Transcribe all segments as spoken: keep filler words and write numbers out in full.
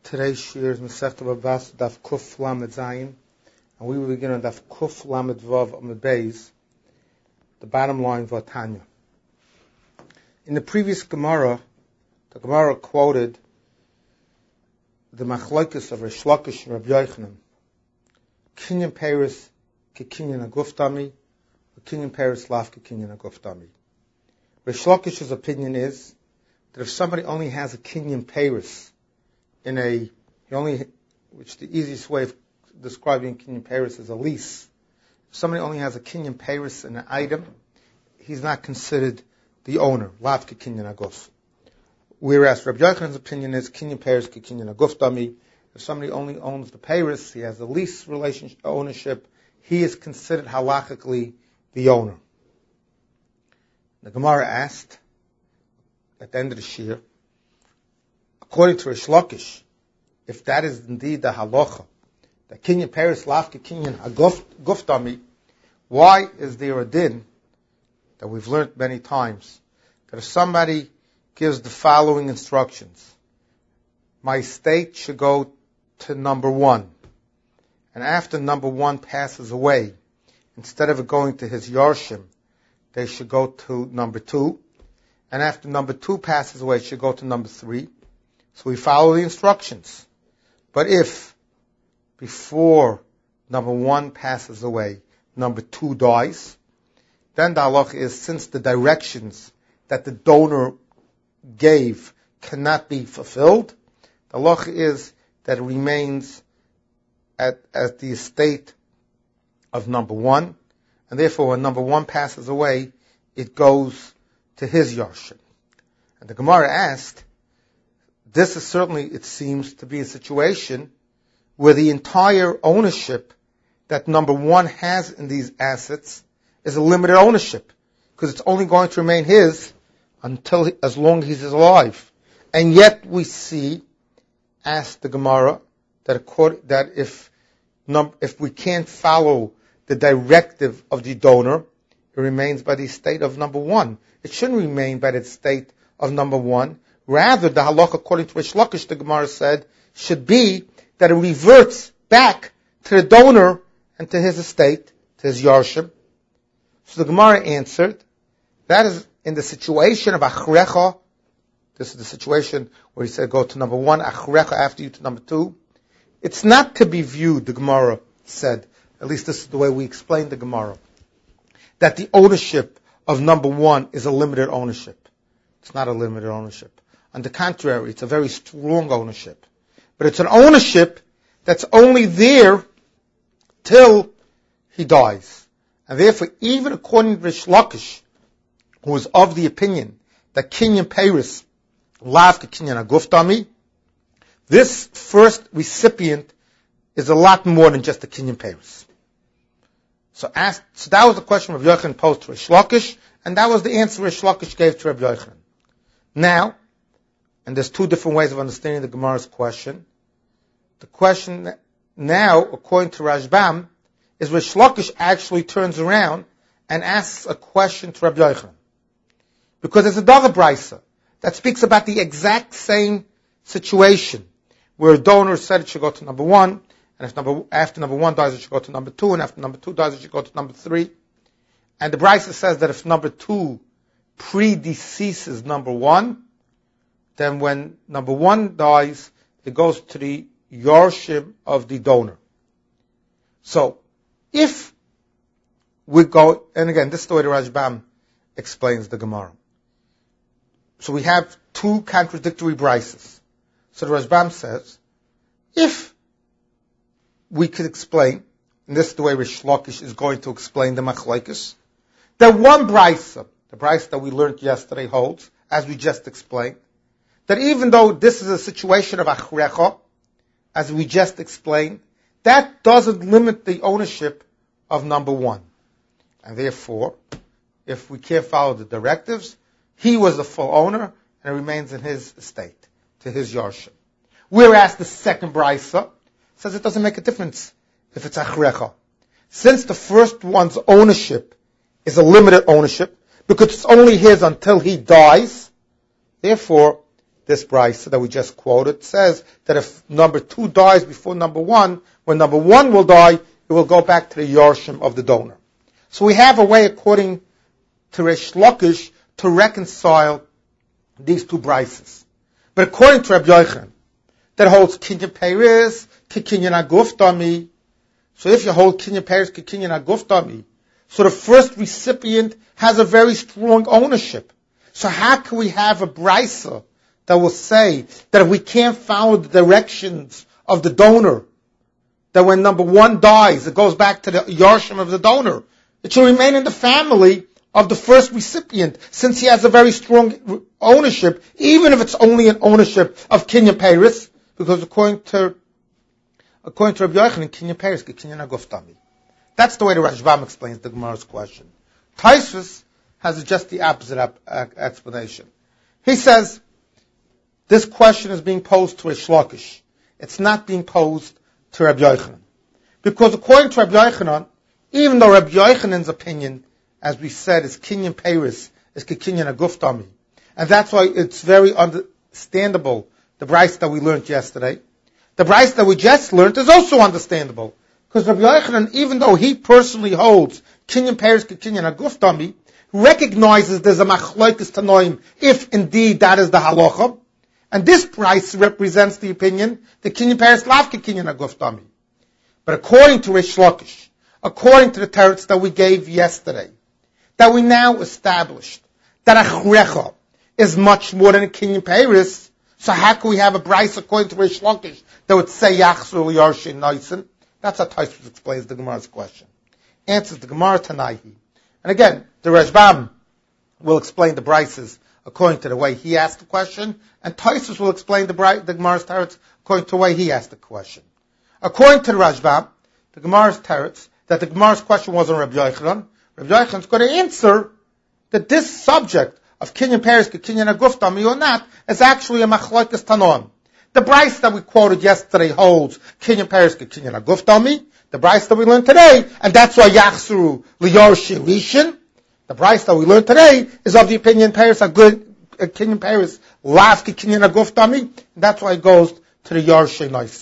Today's shir is Masechta Babas Daf Kuf Lamed Zayin, and we will begin on Daf Kuf Lamed Vav Amud Beis, the bottom line of Tanya. In the previous Gemara, the Gemara quoted the Machlokes of Reish Lakish and Rabbi Yochanan. Kinyan Peres ke Kinyan Aguftami, or Kinyan Peres laf ke Kinyan Aguftami. Reish Lakish's opinion is that if somebody only has a Kinyan Peres in a, he only, which the easiest way of describing Kinyan Peres is a lease. If somebody only has a Kinyan Peres in an item, he's not considered the owner. Lav ke Kinyan Aguf. Whereas Rabbi Yochanan's opinion is Kinyan Peres ke Kinyan Aguf Dami. If somebody only owns the Peres, he has a lease relationship, ownership, he is considered halachically the owner. The Gemara asked at the end of the shir, according to Reish Lakish, if that is indeed the halacha, the Kinyan Peres laf ke Kinyan Aguftami, why is there a din that we've learned many times that if somebody gives the following instructions, my estate should go to number one, and after number one passes away, instead of it going to his Yarshim, they should go to number two, and after number two passes away, it should go to number three. So we follow the instructions. But if before number one passes away, number two dies, then the halacha is, since the directions that the donor gave cannot be fulfilled, the halacha is that it remains at, at the estate of number one, and therefore when number one passes away, it goes to his Yarshim. And the Gemara asked, this is certainly, it seems, to be a situation where the entire ownership that number one has in these assets is a limited ownership, because it's only going to remain his until, as long as he's alive. And yet we see, asked the Gemara, that accord, that if num, if we can't follow the directive of the donor, it remains by the estate of number one. It shouldn't remain by the estate of number one. Rather, the halakha, according to Reish Lakish, the Gemara said, should be that it reverts back to the donor and to his estate, to his Yarshim. So the Gemara answered, that is in the situation of Achrecha. This is the situation where he said, go to number one, Achrecha after you to number two. It's not to be viewed, the Gemara said, at least this is the way we explain the Gemara, that the ownership of number one is a limited ownership. It's not a limited ownership. On the contrary, it's a very strong ownership. But it's an ownership that's only there till he dies. And therefore, even according to Reish Lakish, who is of the opinion that Kinyan Peres lav ke Kinyan Aguftami, this first recipient is a lot more than just a Kinyan Peres. So, asked, so that was the question Rabbi Yochanan posed to Reish Lakish, and that was the answer Reish Lakish gave to Rabbi Yochanan. Now, and there's two different ways of understanding the Gemara's question. The question now, according to Rashbam, is Reish Lakish actually turns around and asks a question to Rabbi Yochanan. Because there's another brisa that speaks about the exact same situation, where a donor said it should go to number one, and if number, after number one dies, it should go to number two, and after number two dies, it should go to number three. And the brisa says that if number two predeceases number one, then when number one dies, it goes to the Yarshim of the donor. So, if we go, and again, this is the way the Rashbam explains the Gemara. So we have two contradictory brises. So the Rashbam says, if we could explain, and this is the way Reish Lakish is going to explain the Machlokes, that one brisa, the brisa that we learned yesterday, holds, as we just explained, that even though this is a situation of Achrecha, as we just explained, that doesn't limit the ownership of number one. And therefore, if we can't follow the directives, he was the full owner, and it remains in his estate, to his Yarshim. Whereas the second brisa says it doesn't make a difference if it's Achrecha. Since the first one's ownership is a limited ownership, because it's only his until he dies, therefore, this brisa that we just quoted says that if number two dies before number one, when number one will die, it will go back to the Yorshim of the donor. So we have a way, according to Reish Lakish, to reconcile these two brises. But according to Rabbi Yochanan, that holds Kinyan Peres, Kinyan Aguf Dami. So if you hold Kinyan Peres, Kinyan Aguf Dami, so the first recipient has a very strong ownership. So how can we have a brisa that will say that if we can't follow the directions of the donor, that when number one dies, it goes back to the Yarshim of the donor. It should remain in the family of the first recipient, since he has a very strong ownership, even if it's only an ownership of Kinyan Peres, because according to according to Rabbi Yochanan, Kinyan Peres, Kinyan Aguf Dami. That's the way the Rashbam explains the Gemara's question. Tosfos has just the opposite ap- explanation. He says, this question is being posed to Reish Lakish. It's not being posed to Rabbi Yochanan. Because according to Rabbi Yochanan, even though Rabbi Yochanan's opinion, as we said, is Kinyan Peres, is Kinyan Aguf Dami, and that's why it's very understandable, the brayse that we learned yesterday. The brayse that we just learned is also understandable. Because Rabbi Yochanan, even though he personally holds Kinyan Peres, Kinyan Aguf Dami, recognizes there's a machlokes tanoim, if indeed that is the halacha. And this price represents the opinion that Kinyan Peres lavke Kinyan Aguf Dami. But according to Reish Lakish, according to the teretz that we gave yesterday, that we now established that achrecha is much more than a Kinyan Peres, so how can we have a brayse according to Reish Lakish that would say Yachzor Yarshin Noisen? That's how Tosfos explains the Gemara's question. Answers the Gemara Tanaihi. And again, the Rashbam will explain the brises according to the way he asked the question, and Tosfos will explain the, bri- the Gemara's teretz according to the way he asked the question. According to the Rashbam, the Gemara's teretz, that the Gemara's question wasn't Rabbi Yochanan, Rabbi Yochanan's going to answer that this subject of Kinyan Peres, Kinyan Aguf Dami or not, is actually a machlokes tanoim. The brayse that we quoted yesterday holds Kinyan Peres, Kinyan Aguf Dami. The brayse that we learned today, and that's why Yachzuru Liyorshi Rishon. The brayse that we learned today is of the opinion Peres, good uh, Kinyan Peres, Lavki Kinyan Aguf Dami, and that's why it goes to the Yorshi Noisen.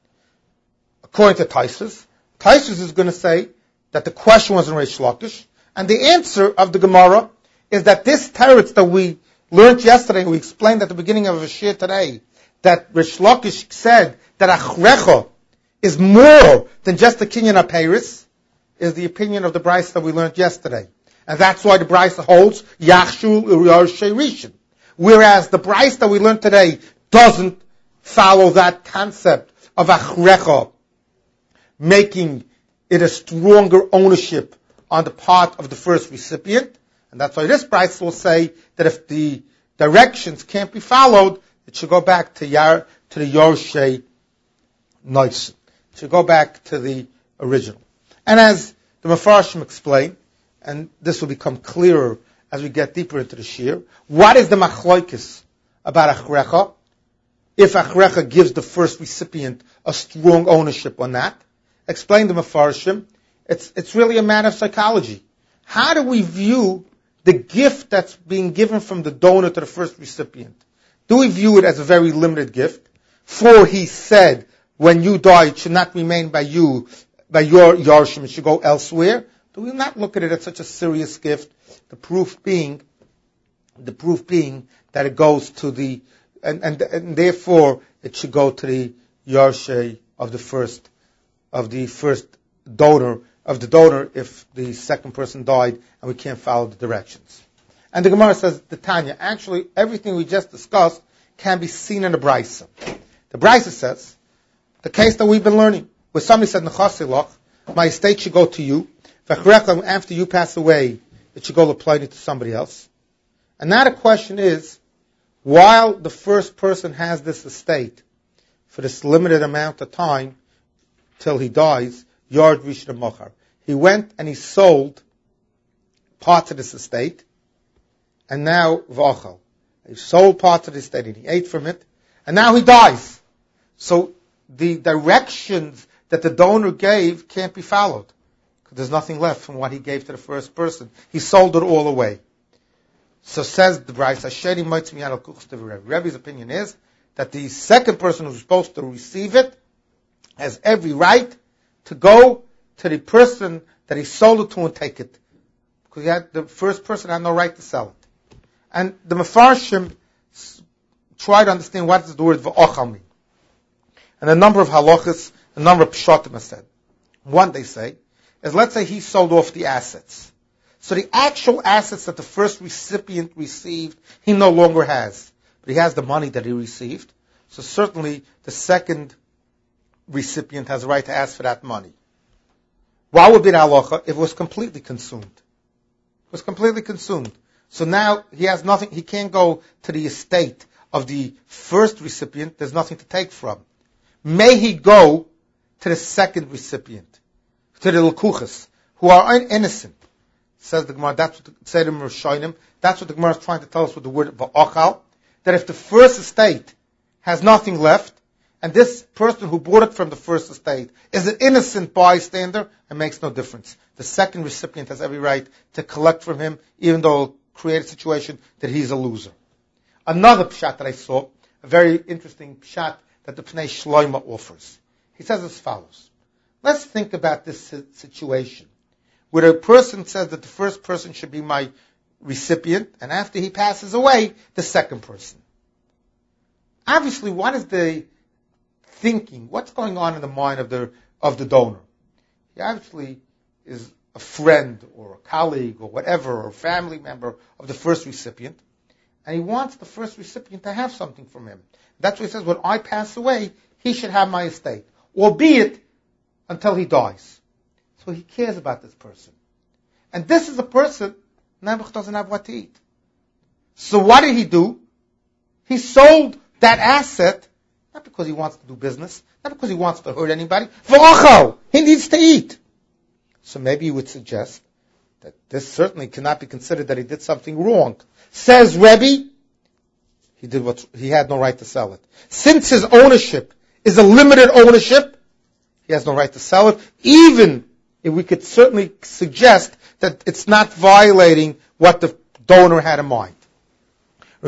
According to Tosfos, Tosfos is going to say that the question was in Reish Lakish, and the answer of the Gemara is that this teretz that we learned yesterday, we explained at the beginning of the shir today, that Reish Lakish said that achrecha is more than just the Kinyan Peres, is the opinion of the brayse that we learned yesterday. And that's why the brayse holds Yachshul Yarshe Rishon. Whereas the brayse that we learned today doesn't follow that concept of achrecha, making it a stronger ownership on the part of the first recipient. And that's why this brayse will say that if the directions can't be followed, it should go back to Yar, to the Yorshe Noisen. It should go back to the original. And as the Mefarshim explain, and this will become clearer as we get deeper into the shir, what is the machlokes about achrecha? If achrecha gives the first recipient a strong ownership or not? Explain the Mefarshim. It's, it's really a matter of psychology. How do we view the gift that's being given from the donor to the first recipient? Do we view it as a very limited gift? For he said, when you die, it should not remain by you, by your Yarshim, it should go elsewhere. Do we not look at it as such a serious gift? The proof being, the proof being that it goes to the, and, and, and therefore it should go to the Yarshe of the first, of the first donor, of the donor if the second person died and we can't follow the directions. And the Gemara says, the Tanya, actually everything we just discussed can be seen in the Brisa. The Brisa says, the case that we've been learning, where somebody said, Nechasilach, my estate should go to you, after you pass away, it should go apply to somebody else. And now the question is, while the first person has this estate for this limited amount of time till he dies, Yard Rishon Mochar, he went and he sold parts of this estate, and now V'achal. He sold parts of the estate and he ate from it, and now he dies. So the directions that the donor gave can't be followed. There's nothing left from what he gave to the first person. He sold it all away. So says the Bryce, Asheri Moitz Miyad Al Kuchos to Rebbe. Rebbe's opinion is that the second person who's supposed to receive it has every right to go to the person that he sold it to and take it. Because he had, the first person had no right to sell it. And the Mefarshim try to understand what does the word v'ochal mean. And a number of halachas, a number of pshatim are said. One, they say, is let's say he sold off the assets. So the actual assets that the first recipient received, he no longer has. But he has the money that he received. So certainly the second recipient has a right to ask for that money. What would be the halacha if it was completely consumed? It was completely consumed. So now he has nothing, he can't go to the estate of the first recipient, there's nothing to take from. May he go to the second recipient, to the Lekuchas, who are innocent. Says the Gemara, that's what the Seder Rishonim, that's what the Gemara is trying to tell us with the word va'achal, that if the first estate has nothing left, and this person who bought it from the first estate is an innocent bystander, it makes no difference. The second recipient has every right to collect from him, even though it'll create a situation that he's a loser. Another pshat that I saw, a very interesting pshat that the Pnei Shloima offers. He says as follows. Let's think about this situation, where a person says that the first person should be my recipient, and after he passes away, the second person. Obviously, what is the thinking? What's going on in the mind of the of the donor? He obviously is a friend or a colleague or whatever, or a family member of the first recipient, and he wants the first recipient to have something from him. That's what he says, when I pass away, he should have my estate, albeit until he dies. So he cares about this person. And this is a person, Nebuch doesn't have what to eat. So what did he do? He sold that asset, not because he wants to do business, not because he wants to hurt anybody. V'ochal, he needs to eat. So maybe you would suggest that this certainly cannot be considered that he did something wrong. Says Rebbe, he did what he had no right to sell it. Since his ownership is a limited ownership, he has no right to sell it, even if we could certainly suggest that it's not violating what the donor had in mind. The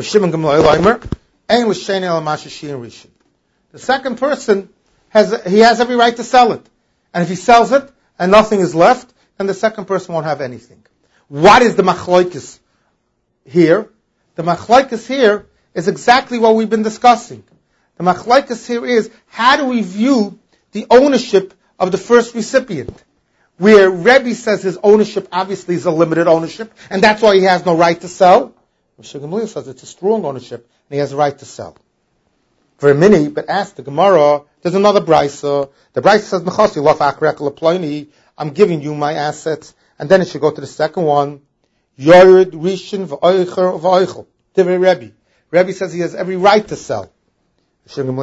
second person has, he has every right to sell it. And if he sells it and nothing is left, then the second person won't have anything. What is the machloikis here? The machloikis here is exactly what we've been discussing. The machloikis here is, how do we view the ownership of the first recipient? Where Rebbe says his ownership obviously is a limited ownership, and that's why he has no right to sell. Moshe Gamliel says it's a strong ownership, and he has a right to sell. For a minute, but ask the Gemara, there's another brisa. The brisa says, Nechasi lof akrek leploni, I'm giving you my assets, and then it should go to the second one. Yored rishon v'oicher v'oichel. Divrei Rebbe. Rebbe says he has every right to sell. He has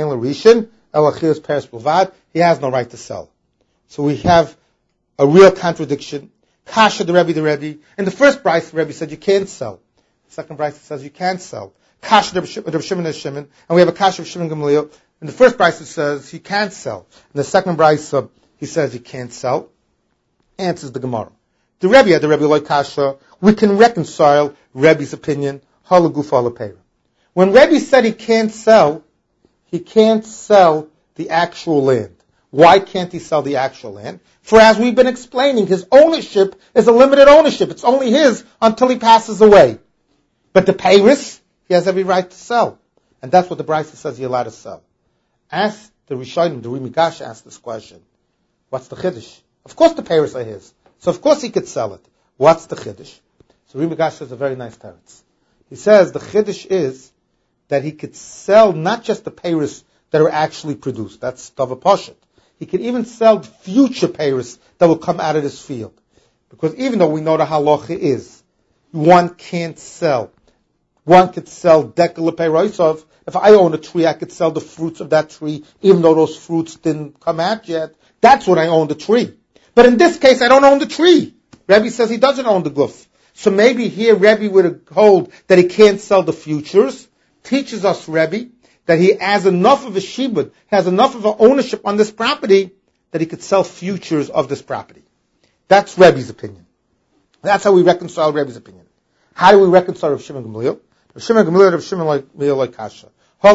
no right to sell. So we have a real contradiction. Kasha the Rebbe, the Rebbe. In the first brisa, the Rebbe said you can't sell. The second brisa says you can sell. Kasha the Shimon and Shimon, and we have a Kasha of Shimon Gamliel. In the first brisa it says you can't sell. In the second brisa he says you can't sell. Answers the Gemara. The Rebbe had the Rebbe like Kasha. We can reconcile Rebbe's opinion. Halagufa lepeira. When Rebbe said he can't sell, he can't sell the actual land. Why can't he sell the actual land? For as we've been explaining, his ownership is a limited ownership. It's only his until he passes away. But the peiros, he has every right to sell. And that's what the Brisa says he's allowed to sell. Ask the Rishonim, the Rimigash asked this question. What's the Chiddush? Of course the peiros are his. So of course he could sell it. What's the Chiddush? So Rimigash says a very nice teretz. He says the Chiddush is that he could sell not just the peiros that are actually produced. That's Tava Poshet. He could even sell future peiros that will come out of this field. Because even though we know the halacha is, one can't sell. One could sell dekala peiros. If I own a tree, I could sell the fruits of that tree, even though those fruits didn't come out yet. That's when I own the tree. But in this case, I don't own the tree. Rebbe says he doesn't own the guf. So maybe here Rebbe would hold that he can't sell the futures. Teaches us Rebbe that he has enough of a shibud, has enough of an ownership on this property that he could sell futures of this property. That's Rebbe's opinion. That's how we reconcile Rebbe's opinion. How do we reconcile Rav Shimon Gamliel? Rav Shimon Gamliel, Rav Shimon Gamliel like kasha.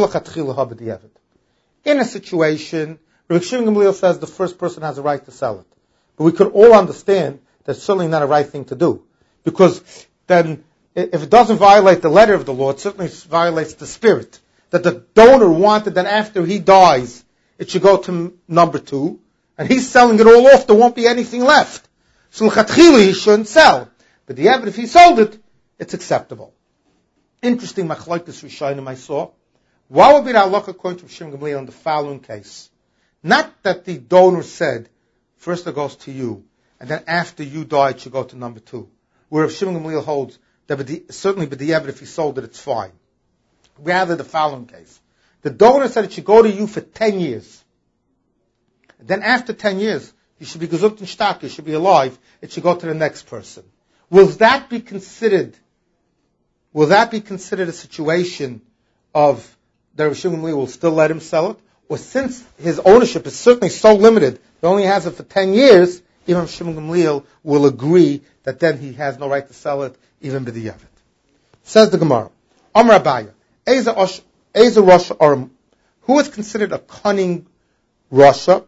In a situation, Rav Shimon Gamliel says the first person has a right to sell it. But we could all understand that's certainly not a right thing to do. Because then, if it doesn't violate the letter of the law, it certainly violates the spirit. That the donor wanted that after he dies, it should go to number two, and he's selling it all off, there won't be anything left. So l'chatchila he shouldn't sell. But the evidence, if he sold it, it's acceptable. Interesting machlokes rishonim I saw. What would be the halacha according to Rav Shimon Gamliel in the following case? Not that the donor said, first it goes to you, and then after you die it should go to number two. Where Rav Shimon Gamliel holds that certainly b'diavad if he sold it, it's fine. Rather the following case. The donor said it should go to you for ten years. And then after ten years, you should be gesund and stark, you should be alive, it should go to the next person. Will that be considered, will that be considered a situation of that Rav Shimon Gamliel will still let him sell it? Or since his ownership is certainly so limited, he only has it for ten years, even Rav Shimon Gamliel will agree that then he has no right to sell it, even b'diavad. Says the Gemara, Amar Abaya, Eza Rasha Aram, who is considered a cunning Rasha?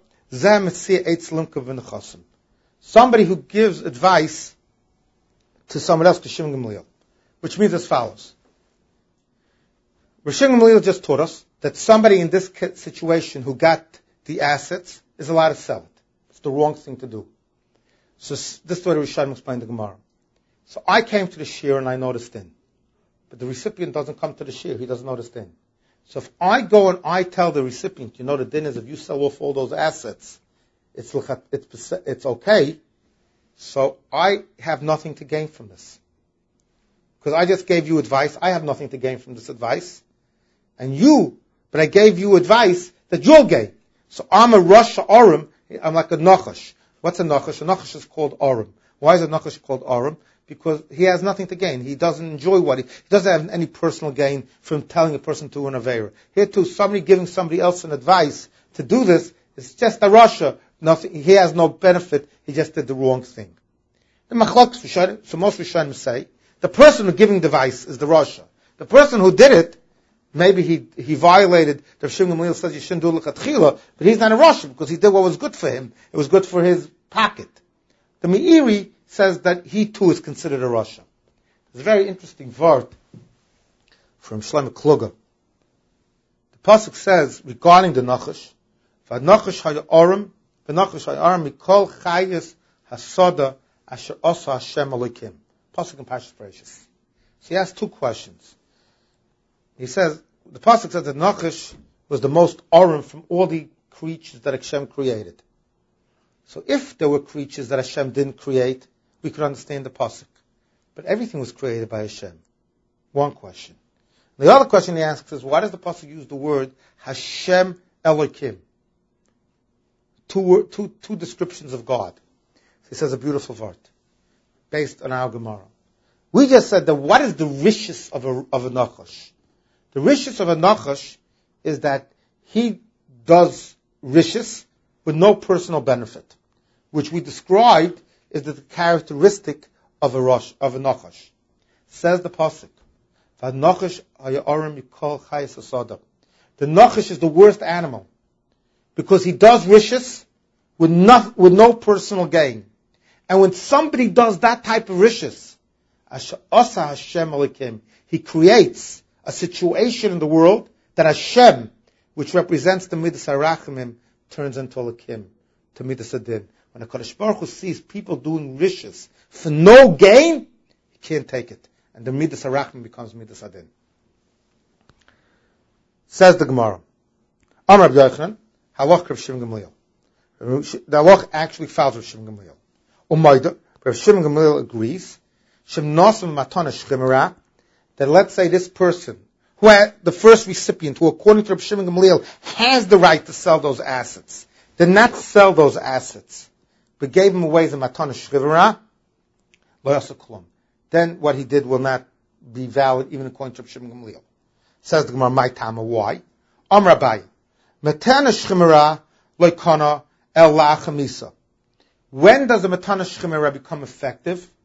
Somebody who gives advice to someone else, to Shimon Gamliel, which means as follows. Rav Shimon Gamliel just taught us that somebody in this situation who got the assets is allowed to sell it. It's the wrong thing to do. So this is what Rishonim explained the Gemara. So I came to the shir and I noticed in. But the recipient doesn't come to the shir, he doesn't notice din. So if I go and I tell the recipient, you know the din is if you sell off all those assets, it's it's it's okay, so I have nothing to gain from this. Because I just gave you advice, I have nothing to gain from this advice. And you, but I gave you advice that you'll gain. So I'm a Rasha Aram, I'm like a Nachash. What's a Nachash? A Nachash is called Aram. Why is a Nachash called Aram? Because he has nothing to gain. He doesn't enjoy what he, he doesn't have any personal gain from telling a person to an Aveira. Here too, somebody giving somebody else an advice to do this, it's just a Rasha. Nothing, he has no benefit, he just did the wrong thing. The Machlokes, so most Rishonim say, the person who giving the advice is the Rasha. The person who did it, maybe he, he violated, the Rav Shimon Gamliel says you shouldn't do l'chatchila, but he's not a Rasha because he did what was good for him. It was good for his pocket. The Meiri says that he too is considered a Rasha. There's a very interesting word from Shlomo Kluger. The pasuk says regarding the Nachash, "V'Nachash ha'arim, v'Nachash ha'arim mikol chayes hasoda asher osa Hashem Elokim." Pasuk in Parshas Bereishis. So he has two questions. He says the pasuk says that Nachash was the most arim from all the creatures that Hashem created. So if there were creatures that Hashem didn't create, we could understand the pasuk. But everything was created by Hashem. One question. The other question he asks is, why does the pasuk use the word Hashem Elokim? Two, two, two descriptions of God. So he says a beautiful word, based on our Gemara. We just said that what is the rishus of a, of a Nachash? The rishus of a Nachash is that he does rishus with no personal benefit, which we described is the characteristic of a rosh, of a Nachash. Says the pasuk, "V'Nachash ha'arim mikol chayes hasoda." The Nachash is the worst animal because he does rishus with no, with no personal gain. And when somebody does that type of rishus, Asa Hashem Elokim, he creates a situation in the world that Hashem, which represents the Midas HaRachamim, turns into Elokim, to Midas Adin. When a Kadosh Baruch Hu sees people doing rishus for no gain, he can't take it. And the Midas HaRachamim becomes Midas Adin. Says the Gemara, Amar Rabbi Yochanan, Halach Rav Shimon Gamliel. The Halach actually follows Rav Shimon Gamliel. Umayda, Rav Shimon Gamliel agrees, Shem Nasim Matana Shchimera, that let's say this person, who had the first recipient, who according to Rav Shimon Gamliel has the right to sell those assets, did not sell those assets, but gave him away as a Matana Shchimera, Lo Yasa Klum. Then what he did will not be valid even according to Rav Shimon Gamliel. Says the Gemara, my Tama, why? Amar Abaye, Matana Shchimera Lo Kana El La Chamisa. When does the Matana Shchimera become effective?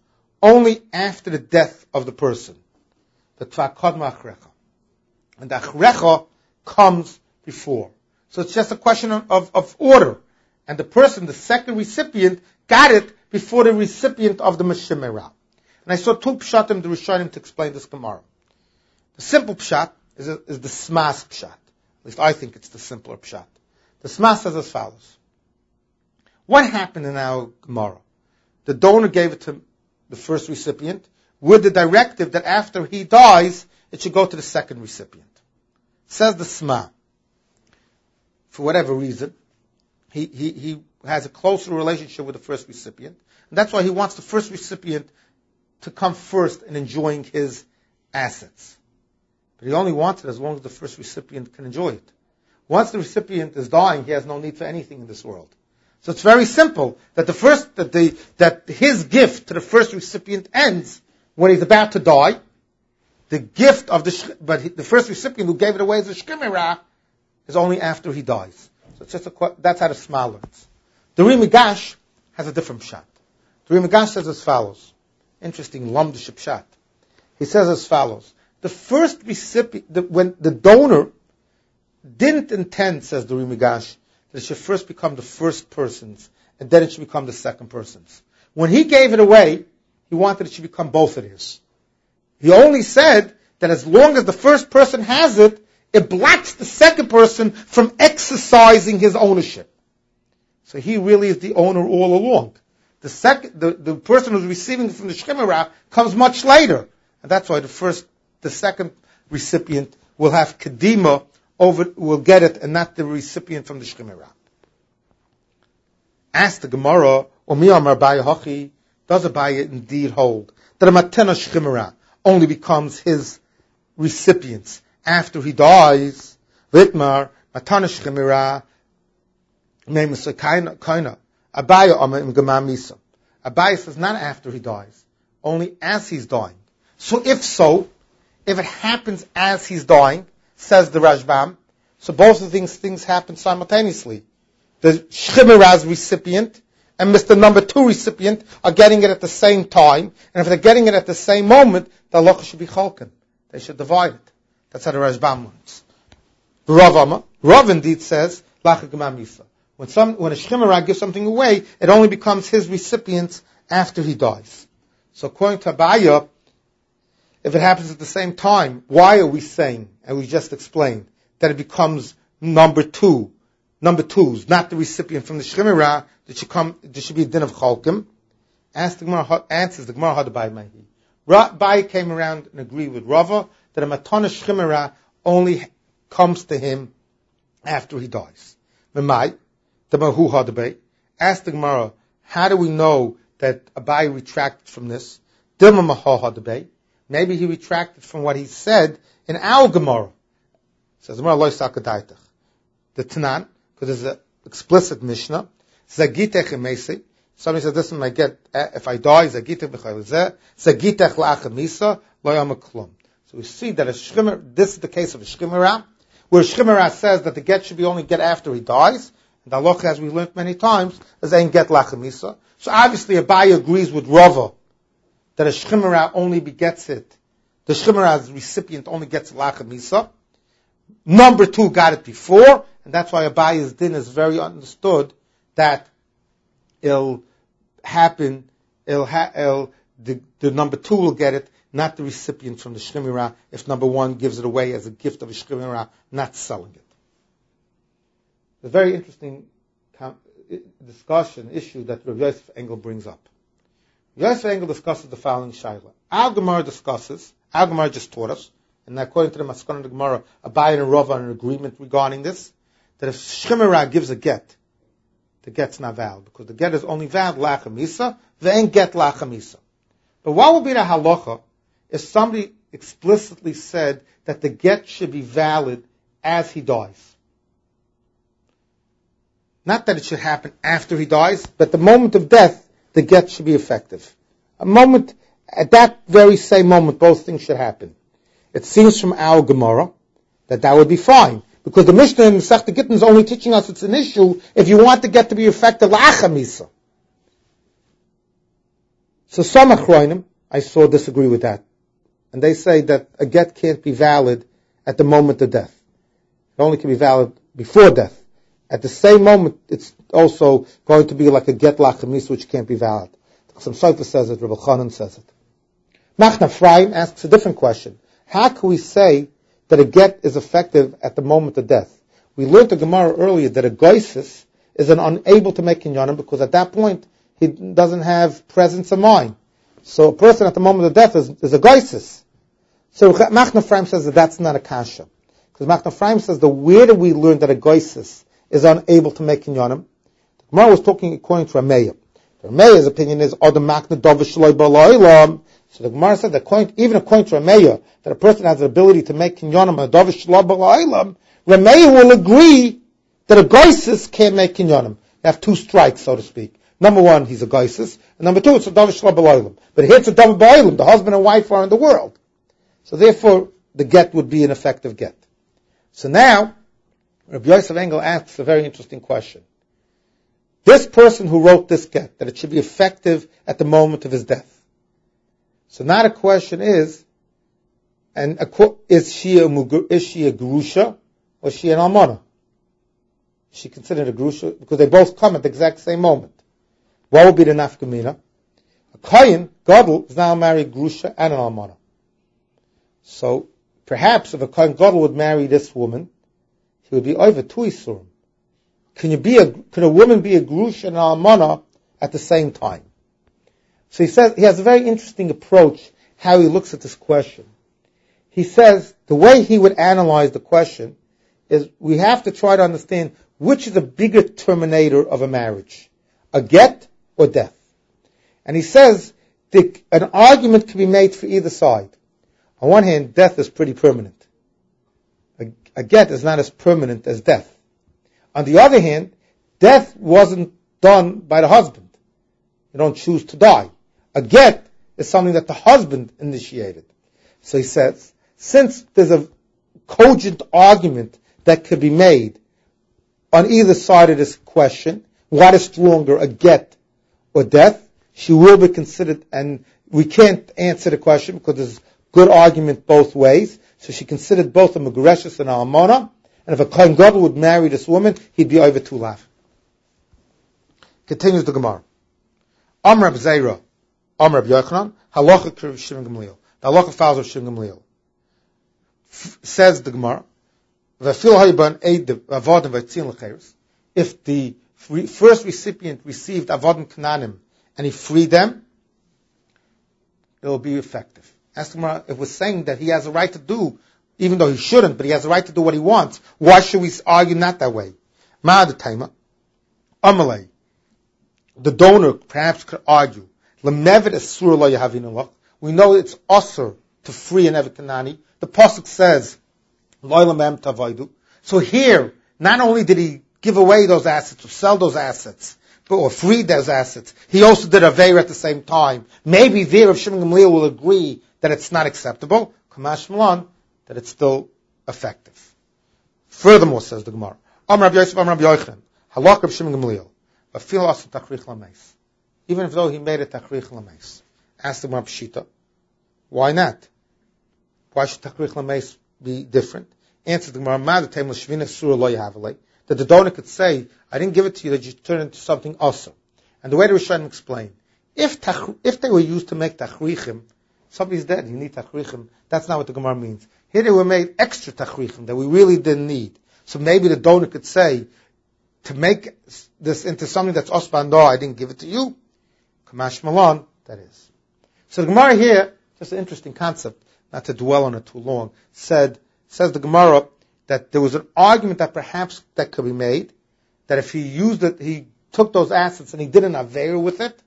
only after the death of the person. The Tvakadma Achrecha. And the Achrecha comes before. So it's just a question of, of, of order. And the person, the second recipient, got it before the recipient of the Meshimera. And I saw two pshatim, the Rishonim, to explain this Gemara. The simple pshat is, a, is the Smas pshat. At least I think it's the simpler pshat. The Smas says as follows. What happened in our Gemara? The donor gave it to the first recipient with the directive that after he dies, it should go to the second recipient. Says the Sma. For whatever reason, he, he, he has a closer relationship with the first recipient. And that's why he wants the first recipient to come first in enjoying his assets. But he only wants it as long as the first recipient can enjoy it. Once the recipient is dying, he has no need for anything in this world. So it's very simple that the first, that the, that his gift to the first recipient ends when he's about to die. The gift of the, but he, the first recipient who gave it away as a shkimera is only after he dies. So it's just a, that's how the Sma learns. The Rimigash has a different pshat. The Rimigash says as follows. Interesting, Lamdish pshat. He says as follows. The first recipient, the, when the donor didn't intend, says the Rimigash, that it should first become the first person's, and then it should become the second person's. When he gave it away, he wanted it should become both of his. He only said that as long as the first person has it, it blocks the second person from exercising his ownership. So he really is the owner all along. The second, the, the person who's receiving it from the shkimera comes much later. And that's why the first, the second recipient will have kedima over, will get it, and not the recipient from the shkimera. Ask the Gemara, Omi Amar Abaye Hachi, does Abaye indeed hold that a matena shkimera only becomes his recipients after he dies? Vitmar, matana shkimera, name is kaina, kaina. Abaye Amar im Gemam Misa. Abaye says not after he dies, only as he's dying. So if so, if it happens as he's dying, says the Rashbam, so both of these things happen simultaneously. The shkimera's recipient and Mister Number Two recipient are getting it at the same time, and if they're getting it at the same moment, the halacha should be chalken. They should divide it. That's how the Rashbam learns. The Rav Amma, Rav indeed says, lacha gemam yisa. When some, when a shkimera gives something away, it only becomes his recipient after he dies. So according to Abaye, if it happens at the same time, why are we saying, and we just explained, that it becomes number two, number twos, not the recipient from the shkimera, that should come, there should be a din of chalkim? Ask the Gemara, answers the Gemara had Abaye Mehi. Abaye came around and agreed with Rava that a matana shkimera only comes to him after he dies. Memai, the Mahu had Abaye. Ask the Gemara, how do we know that Abaye retracted from this? Dilma Mahu had Abaye. Maybe he retracted from what he said in our Gemara. Says Gemara Lo Sakadaitach. The Tanan, because there's an explicit Mishnah. Zagitech emesi. Somebody says, "Listen, I get if I die, zagitech b'chaylzeh, zagitech la'achamisa lo yamaklum." So we see that a shkimer. This is the case of a shkimera, where a shkimera says that the get should be only get after he dies. And the halacha, as we learned many times, is ain't get la'achamisa. So obviously, Abaye agrees with Rava that a shkimera only begets it. The shkimera's recipient only gets la'achamisa. Number two got it before, and that's why Abaye's din is very understood that it'll happen, it'll ha, it'll, the, the number two will get it, not the recipient from the shkimera, if number one gives it away as a gift of a shkimera, not selling it. A very interesting discussion, issue that Rav Yosef Engel brings up. Rav Yosef Engel discusses the following shaila. Our Gemara discusses, our Gemara just taught us, and according to the Maskon of the Gemara, Abaye and Rava are in agreement regarding this, that if shkimera gives a get, the get's not valid, because the get is only valid la'achamisa, the ain't get la'achamisa. But what would be the halacha if somebody explicitly said that the get should be valid as he dies? Not that it should happen after he dies, but the moment of death, the get should be effective. A moment, at that very same moment, both things should happen. It seems from our Gemara that that would be fine. Because the Mishnah in Masechta Gittin is only teaching us it's an issue if you want the get to be effective la'achamisa. So some achronim, I saw disagree with that. And they say that a get can't be valid at the moment of death. It only can be valid before death. At the same moment, it's also going to be like a get lachamis, which can't be valid. Some Sofer says it, Rabbi Chanan says it. Machna Ephraim asks a different question. How can we say that a get is effective at the moment of death? We learned the Gemara earlier that a goisis is an unable to make kinyanim because at that point he doesn't have presence of mind. So a person at the moment of death is, is a goisis. So Machna Ephraim says that that's not a kasha. Because Machna Ephraim says that where do we learn that a goisis is unable to make kinyanim? The Gemara was talking according to Rameya. Rameya's opinion is Adam Machna Dovish Shaloi B'Lo'ilam. So the Gemara said that according, even according to Rameya, that a person has the ability to make kinyanim a Dovish Shaloi B'Lo'ilam, Rameya will agree that a goisis can't make kinyanim. You have two strikes, so to speak. Number one, he's a goisis, and number two, it's a Dovish Shaloi B'Lo'ilam. But here it's a Dovish B'Lo'ilam. The husband and wife are in the world. So therefore, the get would be an effective get. So now, Rabbi Yosef Engel asks a very interesting question. This person who wrote this get, that it should be effective at the moment of his death. So now the question is, and is she a, is she a gerusha or is she an almana? Is she considered a gerusha? Because they both come at the exact same moment. What would be the nafkamina? A kohen, gadol, is now married gerusha and an almana. So perhaps if a kohen gadol would marry this woman, he would be over two isurim. Can you be a, can a woman be a gerusha and an almana at the same time? So he says, he has a very interesting approach how he looks at this question. He says, the way he would analyze the question is we have to try to understand which is a bigger terminator of a marriage, a get or death. And he says the, an argument can be made for either side. On one hand, death is pretty permanent. A, a get is not as permanent as death. On the other hand, death wasn't done by the husband. You don't choose to die. A get is something that the husband initiated. So he says, since there's a cogent argument that could be made on either side of this question, what is stronger, a get or death, she will be considered, and we can't answer the question because there's good argument both ways. So she considered both a Megureshes and an Almana, and if a Kohen Gadol would marry this woman, he'd be over two lav. Continues the Gemara. Amr Reb Zera, Amr Reb Yochanan, Halacha Rav Shimon Gamliel. The Halacha follows Rav Shimon Gamliel. F- says the Gemara, if the free, first recipient received avodim kananim and he freed them, it will be effective. Ask the Gemara, if we're saying that he has a right to do, even though he shouldn't, but he has a right to do what he wants, why should we argue not that way? Ma'ad Amalei. The donor perhaps could argue, we know it's usher to free an Evet Kanani. The pasuk says, so here, not only did he give away those assets or sell those assets, but, or free those assets, he also did a veir at the same time. Maybe there, if Shimon Gamliel will agree that it's not acceptable, Kamash Malan, that it's still effective. Furthermore, says the Gemara, Amar Rabbi Yosef, Amar Rabbi Yochanan, Halak of Shimon Gamliel, even if though he made a Tachrich Lameis. Ask the Gemara Pshita, why not? Why should Tachrich Lameis be different? Answer the Gemara, that the donor could say, I didn't give it to you, that you turn it into something else. And the way the Rishonim explain, if tach, if they were used to make tachrichim, somebody's dead, you need tachrichim, that's not what the Gemara means. Here they were made extra tachrichim that we really didn't need. So maybe the donor could say, to make this into something that's osbando, I didn't give it to you. Kamash Malon, that is. So the Gemara here, just an interesting concept, not to dwell on it too long, said, says the Gemara, that there was an argument that perhaps that could be made, that if he used it, he took those assets and he did an aveir with it,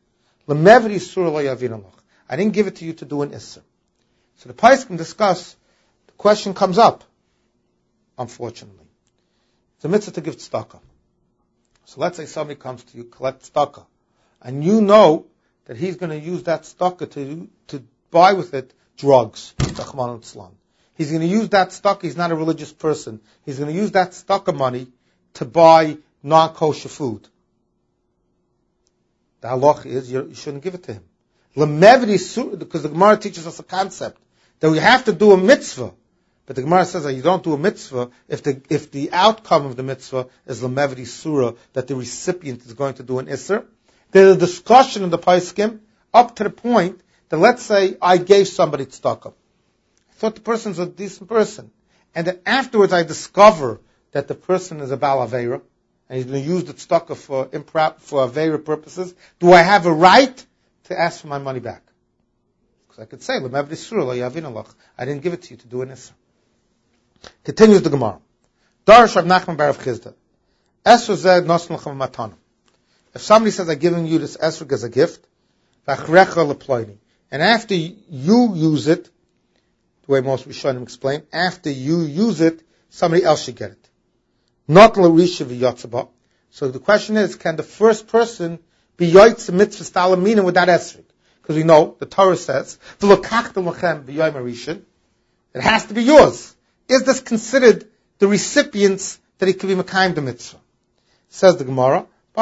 I didn't give it to you to do an isser. So the Pais can discuss, the question comes up, unfortunately. It's a mitzvah to give tzedakah. So let's say somebody comes to you, collect tzedakah, and you know that he's going to use that tzedakah to, to buy with it drugs, he's going to use that tzedakah, he's not a religious person, he's going to use that tzedakah money to buy non-kosher food. The halach is you shouldn't give it to him. Lemevdi surah, because the Gemara teaches us a concept that we have to do a mitzvah. But the Gemara says that you don't do a mitzvah if the if the outcome of the mitzvah is lemevdi surah, that the recipient is going to do an isser. There's a discussion in the Paiskim up to the point that, let's say I gave somebody tzedakah. I thought the person's a decent person. And then afterwards I discover that the person is a Baal Aveira, and he's going to use the tzedakah for improp, for Aveira purposes. Do I have a right to ask for my money back? Because I could say, lemevdi surah lo yavin alach, I didn't give it to you to do an isser. Continues the Gemara. Darash Rav Nachman bar Rav Chizda. Esr zeh nosn lechem matana. If somebody says, I'm giving you this esrog as a gift, v'achrecha leploini, and after you use it, the way most Rishonim explain, after you use it, somebody else should get it. Not l'risha v'yotzaba. So the question is, can the first person be yoytz mitzvah stalamina with that esrog? Because we know, the Torah says, v'lokachtem lechem b'yoyim harishin, it has to be yours. Is this considered the recipients that he could be mekayim the mitzvah? Says the Gemara,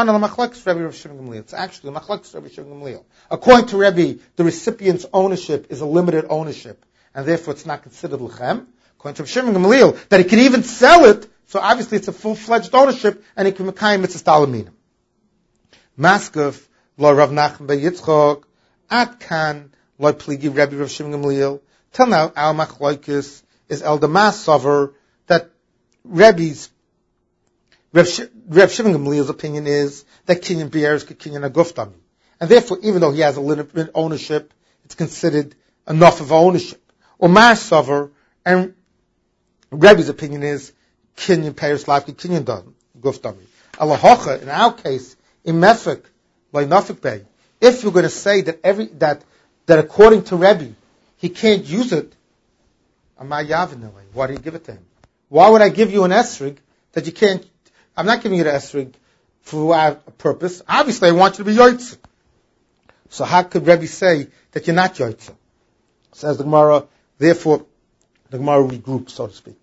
it's actually machlekes Rabbi Shimon Gamliel. According to Rabbi, the recipient's ownership is a limited ownership, and therefore it's not considered lechem. According to Rabbi Shimon Gamliel, that he can even sell it, so obviously it's a full-fledged ownership, and he can mekayim mitzvah stalamina. Maskef lo Rav Nachman ben Yitzchok at kan lo pligi Rabbi Rav Shimon Gamliel. Till now, our machlekes is El Damas Sover, that Rebbe's, Reb, Sh- Reb Shimon Gamliel's opinion is that Kinyan Be'er is Kinyan Aguftami. And therefore, even though he has a limited ownership, it's considered enough of ownership. Or Mar Sover, and Rebbe's opinion is Kinyan Be'er is like Kinyan Aguftami. Alahocha, in our case, in Mefik, like Nafik Bey, if you're going to say that every, that, that according to Rebbe, he can't use it, why do you give it to him? Why would I give you an esrig that you can't? I'm not giving you the esrig for a purpose. Obviously, I want you to be yoytze. So how could Rebbe say that you're not yoytze? Says the Gemara. Therefore, the Gemara regroups, so to speak.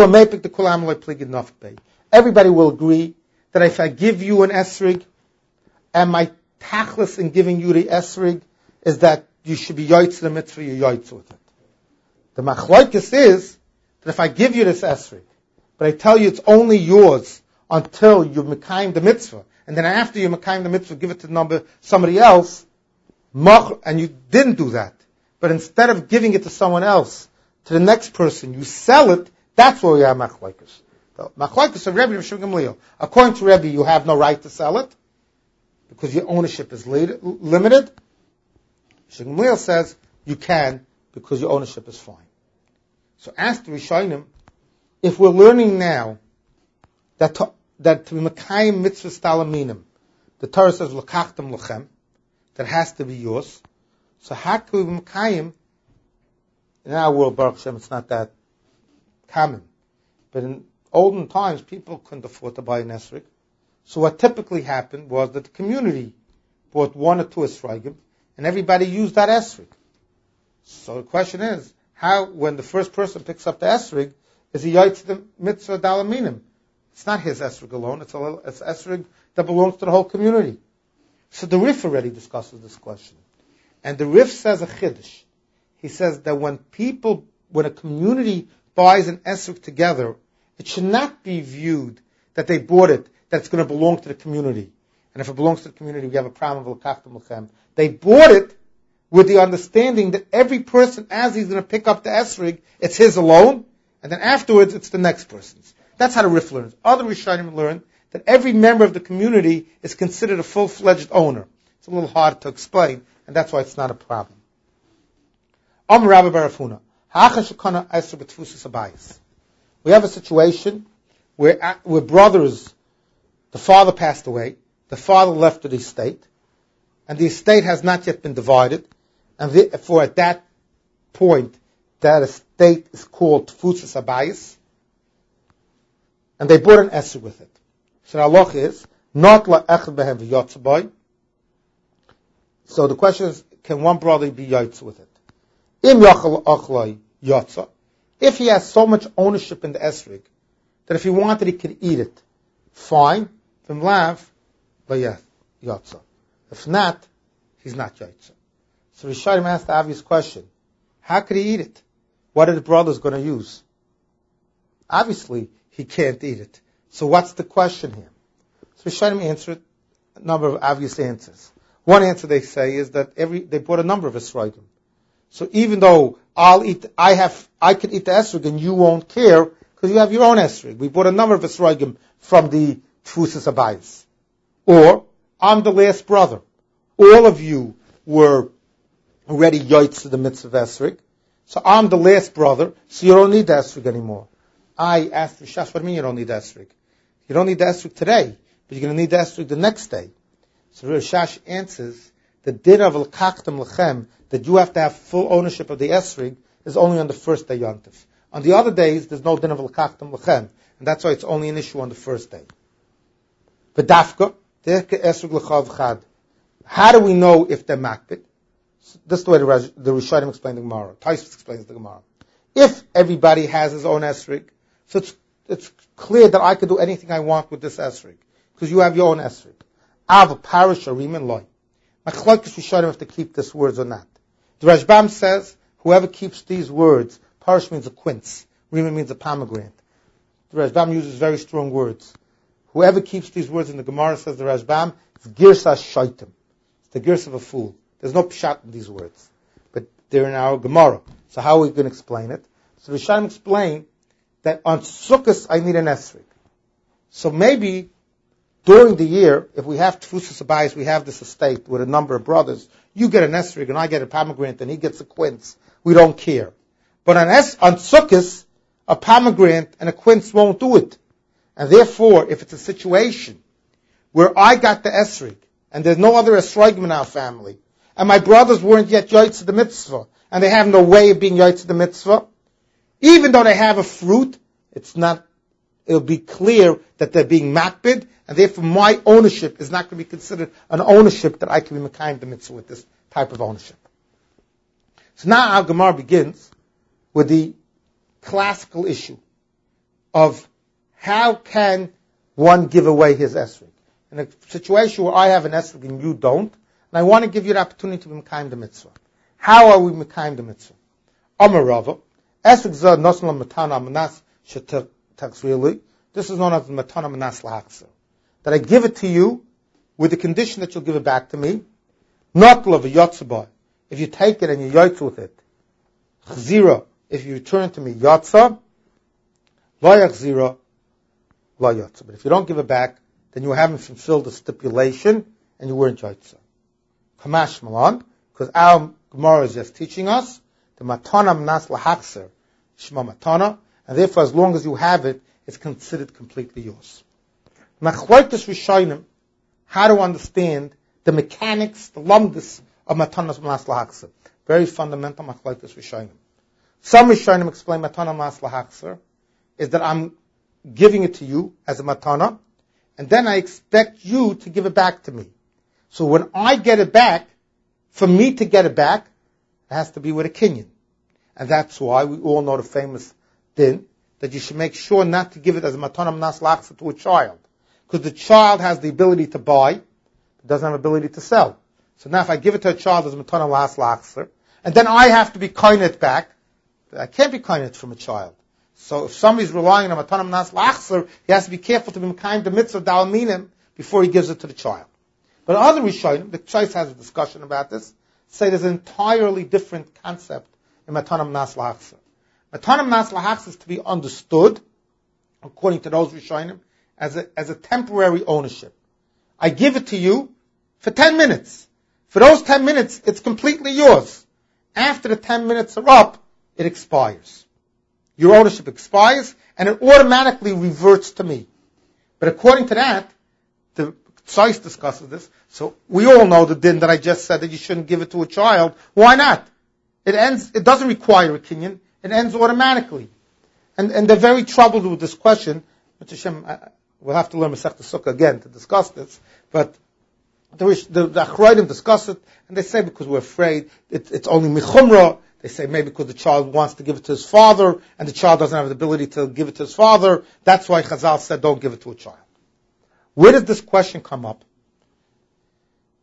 Everybody will agree that if I give you an esrig, and my tachlis in giving you the esrig is that you should be yoytze the mitzvah, you're yoytze with it. The machlokes is that if I give you this esrog, but I tell you it's only yours until you mekayim the mitzvah, and then after you mekayim the mitzvah, give it to number somebody else, and you didn't do that, but instead of giving it to someone else, to the next person, you sell it, that's where we have machlokes. The machlokes of Rebbe and Shimon Gamliel. According to Rebbe, you have no right to sell it, because your ownership is limited. Shimon Gamliel says you can, because your ownership is fine. So ask the Rishonim, if we're learning now that to, that to be mekayim mitzvah stalaminim, the Torah says l'kachtem lechem, that has to be yours. So how can we be mekayim? In our world, Baruch Hashem, it's not that common, but in olden times, people couldn't afford to buy an esrog. So what typically happened was that the community bought one or two esrogim, and everybody used that esrog. So the question is, how, when the first person picks up the esrog, is he yoytze the mitzvah dalaminim? It's not his esrog alone, it's a it's esrog that belongs to the whole community. So the Rif already discusses this question. And the Rif says a chiddush. He says that when people, when a community buys an esrog together, it should not be viewed that they bought it, that it's going to belong to the community. And if it belongs to the community, we have a problem of l'kachtem lechem. They bought it with the understanding that every person, as he's going to pick up the esrog, it's his alone, and then afterwards it's the next person's. That's how the Rif learns. Other Rishonim learn that every member of the community is considered a full-fledged owner. It's a little hard to explain, and that's why it's not a problem. Om Rabbi Barafuna. We have a situation where, where brothers, the father passed away, the father left the estate, and the estate has not yet been divided, and therefore at that point, that estate is called Tfusas Abayis, and they bought an esrog with it. So the halach is, not la'echad behem v'yotzaboy. So the question is, can one brother be yotza with it? Im yachal achloi yotza. If he has so much ownership in the esrog, that if he wanted he could eat it, fine. V'im lav, yotza. If not, he's not yotza. So Rishonim asked the obvious question. How could he eat it? What are the brothers going to use? Obviously, he can't eat it. So what's the question here? So Rishonim answered a number of obvious answers. One answer they say is that every they brought a number of esrogim. So even though I'll eat, I have, I can eat the esrog and you won't care because you have your own esrog. We brought a number of esrogim from the Tfusas Abayis. Or I'm the last brother. All of you were already yoitz to the mitzvah esrog. So I'm the last brother, so you don't need the esrog anymore. I asked Rishash, what do you mean you don't need the esrog? You don't need the esrog today, but you're going to need the esrog the next day. So Rishash answers, the din of l'kachtem lechem, that you have to have full ownership of the esrog, is only on the first day yontif. On the other days, there's no din of l'kachtem lechem, and that's why it's only an issue on the first day. V'dafka, derke esrog l'chav chad. How do we know if they're makbid? This is the way the, the Rishonim explain the Gemara. Tosfos explains the Gemara. If everybody has his own esrog, so it's, it's clear that I can do anything I want with this esrog, because you have your own esrog. Av parish or rimen loy. Machlokes Rishonim have to keep these words or not. The Rashbam says, whoever keeps these words, parish means a quince, rimen means a pomegranate. The Rashbam uses very strong words. Whoever keeps these words in the Gemara, says the Rashbam, it's girsa shaitim. It's the girsa of a fool. There's no pshat in these words. But they're in our Gemara. So how are we going to explain it? So Rishonim explain that on Sukkot I need an esrog. So maybe during the year, if we have Tfusas Abayis, we have this estate with a number of brothers, you get an esrog and I get a pomegranate and he gets a quince. We don't care. But on, es- on Sukkot, a pomegranate and a quince won't do it. And therefore, if it's a situation where I got the esrog and there's no other esrogim in our family, and my brothers weren't yet yoitz to the mitzvah, and they have no way of being yoitz to the mitzvah, even though they have a fruit, it's not, it'll be clear that they're being makbid, and therefore my ownership is not going to be considered an ownership that I can be mekayim the mitzvah with this type of ownership. So now our Gemara begins with the classical issue of how can one give away his esrog? In a situation where I have an esrog and you don't, and I want to give you the opportunity to be mekayim the mitzvah. How are we mekayim the mitzvah? Amar Rava, esrog zeh nosn matana manas shetaxrili. This is known as matana manas lahakser. That I give it to you with the condition that you'll give it back to me. Not love a yotzabah. If you take it and you yotz with it. Chzira. If you return to me yotza. Lo yachzira. Lo yotza. But if you don't give it back, then you haven't fulfilled the stipulation and you weren't yotza. Kamash Malan, because our Gemara is just teaching us the matana manas lahakser, shema matana, and therefore as long as you have it, it's considered completely yours. Machlokes Rishonim, how to understand the mechanics, the lumdus of matana manas lahakser. Very fundamental machlokes Rishonim. Some Rishonim explain matana manas lahakser is that I'm giving it to you as a matana, and then I expect you to give it back to me. So when I get it back, for me to get it back, it has to be with a kinyan. And that's why we all know the famous din, that you should make sure not to give it as a matana manas lahakser to a child. Because the child has the ability to buy, but doesn't have the ability to sell. So now if I give it to a child as a matana manas lahakser, and then I have to be kind it back, I can't be kind it from a child. So if somebody's relying on a matana manas lahakser, he has to be careful to be kind the mitzvah dal minim before he gives it to the child. But other Rishonim, the Choice has a discussion about this, say there's an entirely different concept in matana manas lahakser. Matana manas lahakser is to be understood, according to those Rishonim, as a, as a temporary ownership. I give it to you for ten minutes. For those ten minutes, it's completely yours. After the ten minutes are up, it expires. Your ownership expires, and it automatically reverts to me. But according to that, the Tzais discusses this, so we all know the din that I just said that you shouldn't give it to a child. Why not? It ends, it doesn't require a kinyan, it ends automatically. And, and they're very troubled with this question. Mister Shem, we'll have to learn Masechta Sukkah again to discuss this, but the, the, the Achroidim discuss it, and they say because we're afraid, it, it's only Michumra. They say maybe because the child wants to give it to his father, and the child doesn't have the ability to give it to his father. That's why Chazal said don't give it to a child. Where does this question come up?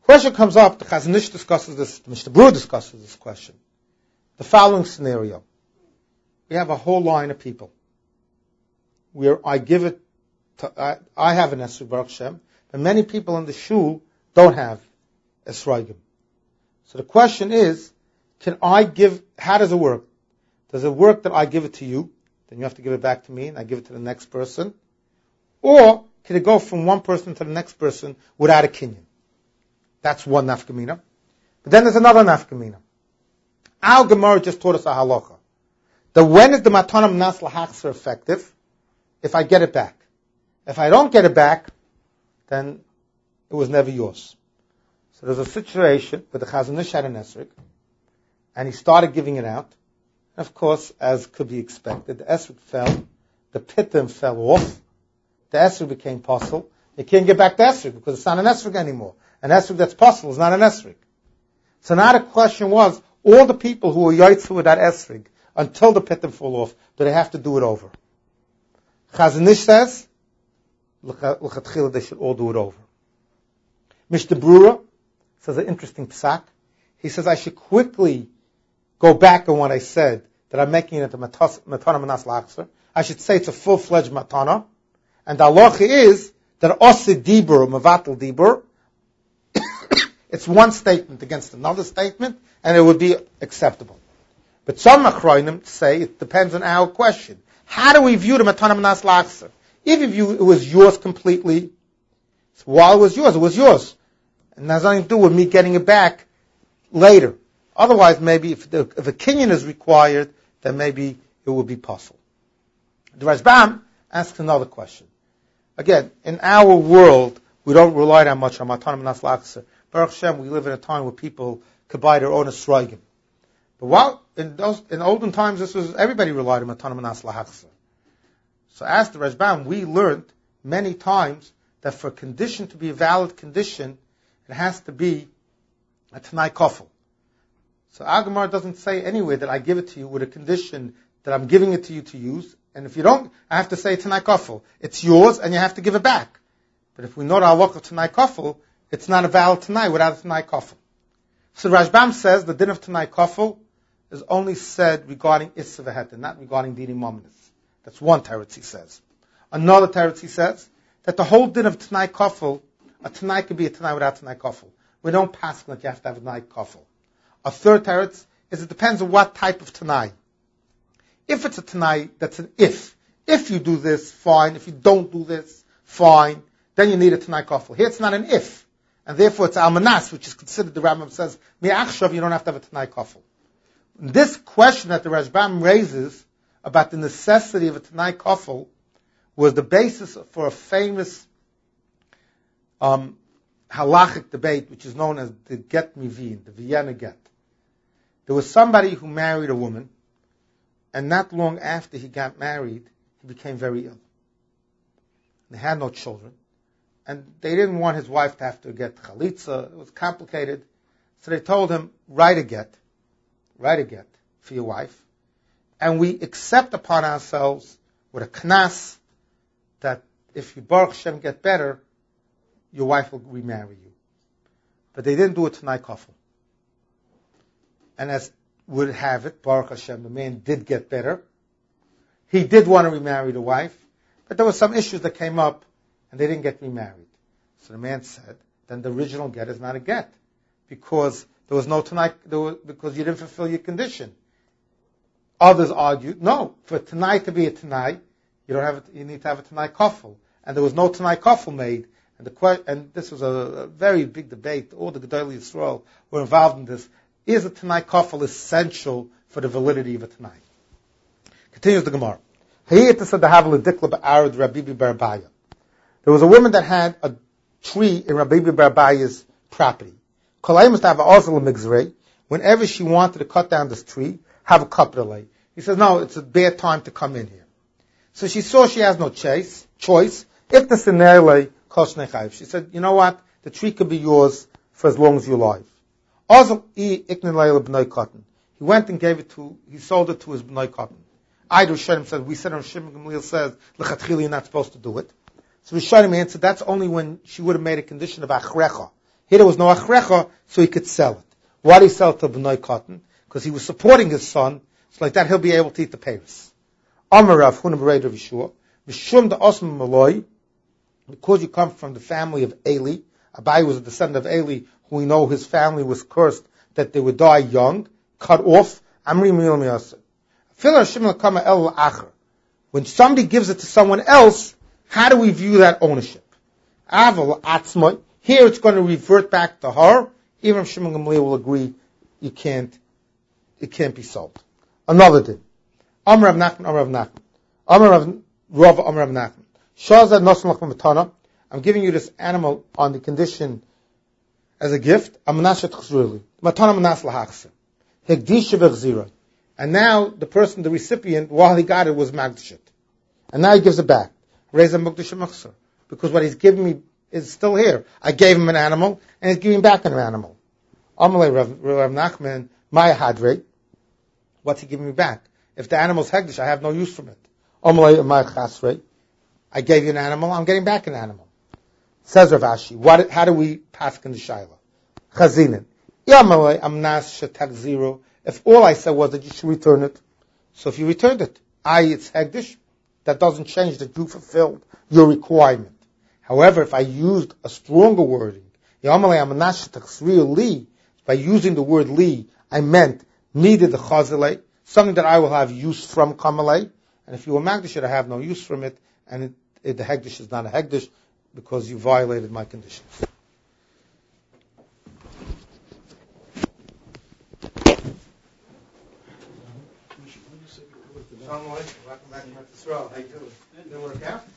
Question comes up, the Chazon Ish discusses this, the Mishnah Berurah discusses this question. The following scenario. We have a whole line of people where I give it to, I, I have an Esrog Baruch Hashem, but many people in the shul don't have Esrogim. So the question is, can I give, how does it work? Does it work that I give it to you, then you have to give it back to me, and I give it to the next person? Or can it go from one person to the next person without a kinyan? That's one nafkamina. But then there's another nafkamina. Our Gemara just taught us a halacha. That when is the matana minas lahachzer effective? If I get it back. If I don't get it back, then it was never yours. So there's a situation where the Chazon Ish had an esrog, and he started giving it out. And of course, as could be expected, the esrog fell, the pitim fell off, the esrog became possible. You can't get back the esrog because it's not an esrog anymore. An esrog that's possible is not an esrog. So now the question was, all the people who were yaitzu with that esrog until the pitim fall off, do they have to do it over? Chazon Ish says, l'chatchila they should all do it over. Mishnah Berurah says an interesting psak. He says I should quickly go back on what I said, that I'm making it a matana minas lahachzer. I should say it's a full-fledged matana. And the halacha is that osid dibur, mavatal dibur, it's one statement against another statement, and it would be acceptable. But some achronim say it depends on our question. How do we view the matana minas lahachzer? If you view it was yours completely, while it was yours, it was yours. And has nothing to do with me getting it back later. Otherwise, maybe if, the, if a kinyan is required, then maybe it would be possible. The Rashbam asks another question. Again, in our world, we don't rely that much on matana minas lahachzer. Baruch Hashem, we live in a time where people could buy their own esrogim. But while in those in olden times, this was everybody relied on matana minas lahachzer. So as the Rashbam, we learned many times that for a condition to be a valid condition, it has to be a Tanai Kofel. So our Gemara doesn't say anyway that I give it to you with a condition that I'm giving it to you to use. And if you don't, I have to say Tanai Kofel. It's yours and you have to give it back. But if we know the halakha of Tanai Kofel, it's not a valid Tanai without a Tanai Kofel. So Rashbam says the din of Tanai Kofel is only said regarding Issa v'Heter, not regarding Dini Mominus. That's one teretz he says. Another teretz he says that the whole din of Tanai Kofel, a Tanai could be a Tanai without Tanai Kofel. We don't pass that you have to have a Tanai Kofel. A third teretz is it depends on what type of Tanai. If it's a Tanai, that's an if. If you do this, fine. If you don't do this, fine. Then you need a Tanai Kofel. Here it's not an if. And therefore it's Almanas, which is considered, the Rambam says, Mi'achshav, you don't have to have a Tanai Kofel. This question that the Rashbam raises about the necessity of a Tanai Kofel was the basis for a famous um, halachic debate, which is known as the Get Mivin, the Vienna Get. There was somebody who married a woman, and not long after he got married, he became very ill. They had no children, and they didn't want his wife to have to get chalitza. It was complicated. So they told him, write a get, write a get for your wife, and we accept upon ourselves with a knas that if you Baruch Hashem get better, your wife will remarry you. But they didn't do it Tanai Kofel. And as would have it, Baruch Hashem, the man did get better. He did want to remarry the wife, but there were some issues that came up, and they didn't get remarried. So the man said, then the original get is not a get, because there was no Tanai, there was, because you didn't fulfill your condition. Others argued, no, for Tanai to be a Tanai, you don't have, a, you need to have a Tanai Kofel, and there was no Tanai Kofel made. And the and this was a, a very big debate. All the Gedolei Yisrael were involved in this. Is a Tanai Kofel essential for the validity of a Tanai? Continues the Gemara. There was a woman that had a tree in Rabbi Bar Abaya's property. Whenever she wanted to cut down this tree, have a kapdalei. He says, no, it's a bad time to come in here. So she saw she has no choice. Choice. If the scenario she said, you know what? The tree could be yours for as long as you're alive. He went and gave it to, he sold it to his b'nai cotton. I, Rishonim said, we said, Rishonim Gamliel says, l'chatchili, you're not supposed to do it. So Rishonim answered, that's only when she would have made a condition of achrecha. Here there was no achrecha, so he could sell it. Why did he sell it to B'nai Cotton? Because he was supporting his son, so like that he'll be able to eat the payers. Amar Rav Huna b'Rei Rav Yeshua, Mishum da Osman Maloi, because you come from the family of Eli, Abai was a descendant of Eli, who we know his family was cursed that they would die young, cut off. Amri Miyom Yaseh. Filah Shimon Kama El Acher. When somebody gives it to someone else, how do we view that ownership? Aval Atzmai. Here it's going to revert back to her. Even if Shimon Gamliel will agree, you can't, it can't be sold. Another thing. Amar Rav Nachman, Amar Rav Nachman. Amar Rav Rav, Amar Rav Nachman. Shazad Nosan Lachman Matana. I'm giving you this animal on the condition as a gift. Amanashat Chzurli. Matana Manas Lahachse. Hegdisha V'chzira. And now the person, the recipient, while he got it, was Magdashit. And now he gives it back. Reza Mugdasha Machsar. Because what he's giving me is still here. I gave him an animal, and he's giving back an animal. Amalei Rav, Rav Nachman, my hadre. What's he giving me back? If the animal's hegdish, I have no use from it. Amalei my chasre. I gave you an animal, I'm getting back an animal. Says Rav Ashi, what, how do we pass in the Shaila? Chazinin. Amalei amnas shetak zero. If all I said was that you should return it, so if you returned it, I, it's hegdish, that doesn't change that you fulfilled your requirement. However, if I used a stronger wording, by using the word li, I meant needed the chazalei, something that I will have use from kamalei, and if you were magdish, I have no use from it, and it, it, the hegdish is not a hegdish because you violated my conditions. Welcome back to Israel. How you doing? Did it work out?